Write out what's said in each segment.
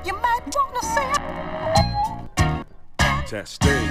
You might wanna say Chastain.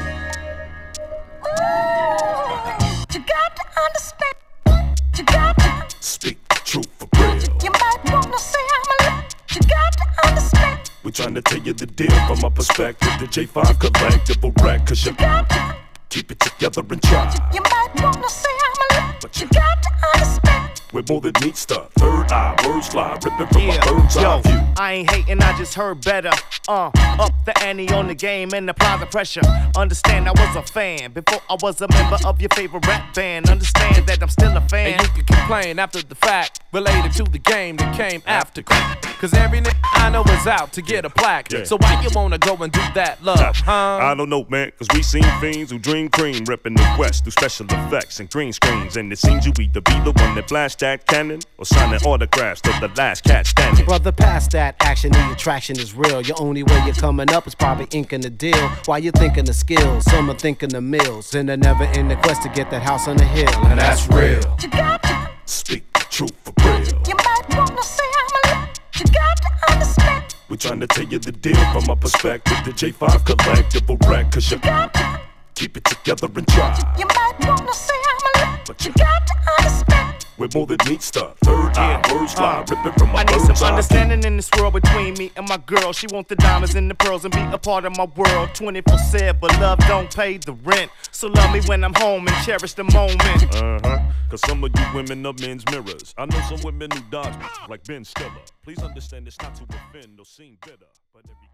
You got to understand. You got to Speak the truth for real. You might wanna say I'm a lie. You got to understand. We're trying to tell you the deal from my perspective. The J5 collectible wreck, cause you got to keep it together and try. You might wanna say I'm a lie. But you got to understand. We're more than neat stuff. Third eye, words fly, ripping from my bird's eye view. I ain't hating, I just heard better. Up the ante on the game and apply the pressure. Understand I was a fan before I was a member of your favorite rap band. Understand that I'm still a fan. And you can complain after the fact, related to the game that came after crack. Cause every nigga I know is out to get a plaque. Yeah. So why you wanna go and do that, love, huh? I don't know, man, cause we seen fiends who dream cream, reppin' the West through special effects and green screens. And it seems you either be the one that blast that cannon or signing autographs to the last cat standing. Brother, past that action, the attraction is real. Your only way you're coming up is probably inking the deal. While you're thinking the skills, some are thinking the mills. And they're never in the quest to get that house on the hill. And that's real. You got to Speak the truth for real. You might wanna say I'm a lie. You got to understand. We're trying to tell you the deal from my perspective. The J5 collectible wreck, cause you Got to keep it together and try. You might wanna say I'm a lie. But You got to understand. we're more than neat stuff. Third eye, words fly, ripping from my I need bird's some eye understanding in this world between me and my girl. She want the diamonds and the pearls and be a part of my world 24/7, but love don't pay the rent. So love me when I'm home and cherish the moment. Cause some of you women are men's mirrors. I know some women who dodge like Ben Stiller. Please understand it's not to offend or seem bitter, but every